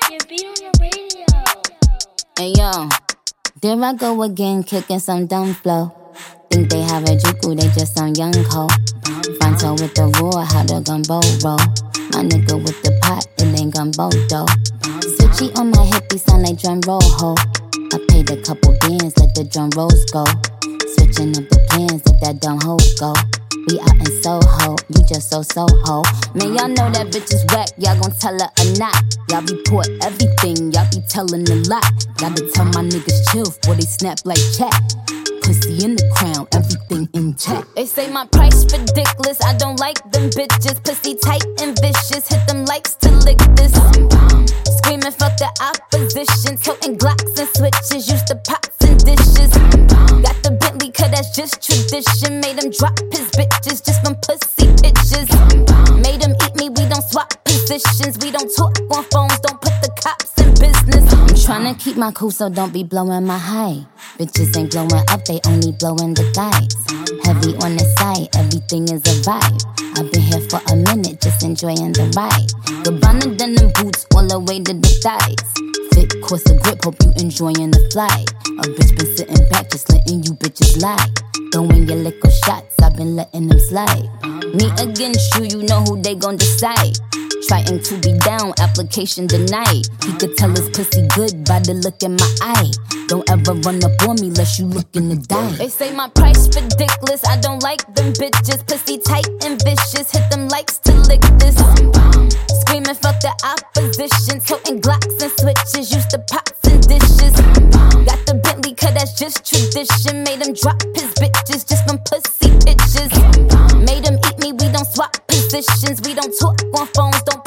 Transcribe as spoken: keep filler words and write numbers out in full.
Hey yo, there I go again, kicking some dumb flow. Think they have a juku, they just some young hoe. Fronto with the roar, how the gumbo roll. My nigga with the pot, it ain't gumbo though. Switchy on my hippie, sound like drum roll ho. I paid a couple bands, let the drum rolls go. Switching up the plans, let that dumb hoe go. We out in Soho, you just so Soho. Man, y'all know that bitch is whack, y'all gon' tell her or not. Y'all report everything, y'all be telling a lot. Gotta tell my niggas chill, before they snap like chat. Pussy in the crown, everything in check. They say my price ridiculous, I don't like them bitches. Pussy tight and vicious, hit them likes to lick this. Screaming fuck the opposition, toting Glocks and switches, used to pots and dishes. Got the Bentley, cause that's just tradition. Made him drop his bitches just from pussy pictures. Made him eat me, we don't swap positions. We don't talk on phones, don't put the cops in business. I'm tryna keep my cool, so don't be blowing my high. Bitches ain't blowing up, they only blowing the thighs. Heavy on the side, everything is a vibe. I've been here for a minute, just enjoying the ride. Gabbana denim boots all the way to the thighs. Fit course of grip, hope you enjoying the flight. A bitch been sitting back, just letting you bitches lie. Throwing your liquor shots, I've been letting them slide. Me against you, you know who they gon' decide. Trying to be down, application denied. He could tell his pussy good by the look in my eye. Don't ever run up on me unless you looking to die. They say my price ridiculous, I don't like them bitches. Pussy tight and vicious, hit them likes to lick this. Screaming fuck the opposition, toting Glocks and switches, used to pots and dishes. Got the Bentley, cause that's just tradition. Made him drop his bitches just from pussy pictures. Made him eat me, we don't swap positions. We don't talk on phones, don't